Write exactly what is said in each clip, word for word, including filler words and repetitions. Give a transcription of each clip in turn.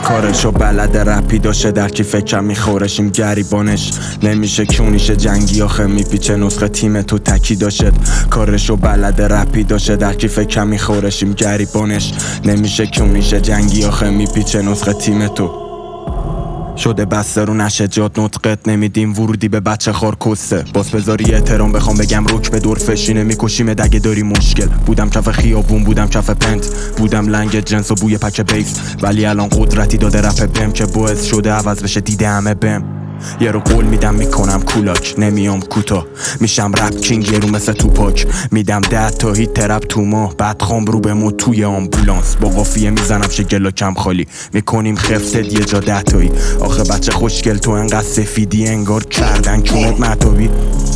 کارشو بلده رپی داشه در کی فکرم میخورشیم گریبانش نمیشه کونیشه جنگی آخه میپیچه نسخه تیم تو تکی داشت کارشو بلده رپی داشه در کی فکرم میخورشیم گریبانش نمیشه کونیشه جنگی آخه میپیچه نسخه تیم تو شده بسته رو نشه جاد نطقت نمیدیم ورودی به بچه خار کسته باز بذاری احترام بخوام بگم روک به دور فشینه میکشیم دگه داری مشکل بودم کف خیابون بودم کف پنت بودم لنگ جنس و بوی پک بیس ولی الان قدرتی داده رپ بهم که باعث شده عوض بشه دیده همه بهم یه رو قول میدم میکنم کولاک نمیام کوتا میشم رپ کینگ یه رو مثل توپاک میدم ده تا هیت ترپ تو ماه بعد خام رو به مو توی آمبولانس با قافیه میزنم شگل کم خالی میکنیم خفتت یه جا ده تایی آخه بچه خوشگل تو انقدر سفیدی انگار کردن کونت مطابی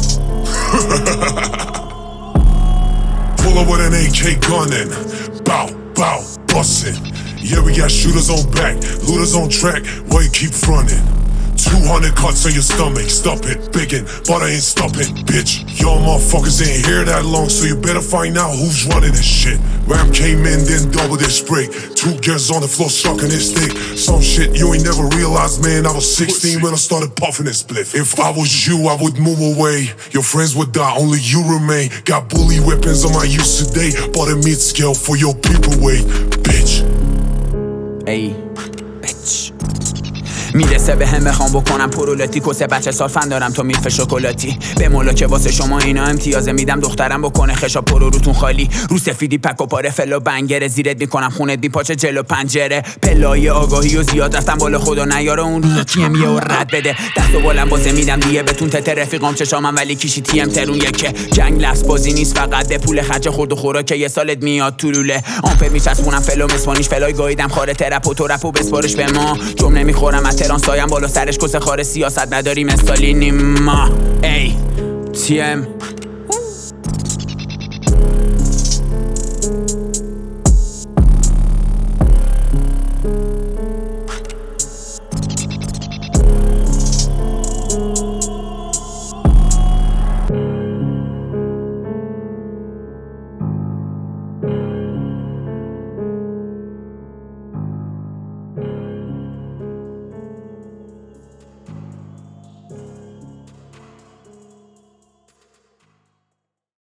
Pull up with an A K gunning bow bow bussin' yeah we got shooters on back looters on track why you keep frontin' two hundred cuts on your stomach, stop it, biggin', but I ain't stopping, bitch. Y'all motherfuckers ain't here that long, so you better find out who's running this shit. Ram came in, then double this break. Two girls on the floor sucking this dick. Some shit you ain't never realized, man. I was sixteen when I started puffing this spliff. If I was you, I would move away. Your friends would die, only you remain. Got bully weapons on my use today, bought a meat scale for your people weight, bitch. Hey, bitch. میرسه به هم بخوام بکنم پرولاتی کسه بچه سالفن دارم تو میلف شکلاتی به مولا که واسه شما اینا امتیازه میدم دخترم بکنه خشا پرو روتون خالی رو سفیدی پک و پاره فلو بنگره زیرت میکنم خونت بی پاچه جلو پنجره پلای آگاهی و زیاد رفتم بالا خدا نیاره اون روزا تیم یه و رد بده دستو بالم بازه میدم دیگه بتون تته رفیقام چشامم ولی کیشی تیم ترون یکه جنگ لفظ بازی نیست فقط ده پول خرج خورد و خوراکه یه سالت میاد تو لوله آمپر میچسبونم فلو مسپانیش فلای گاییدم خاره ترپ و تو رپ و بسپارش به ما جم نمیخورم تهران سایم بالا سرش کس خار سیاست نداریم استالینیم ما ای تی ام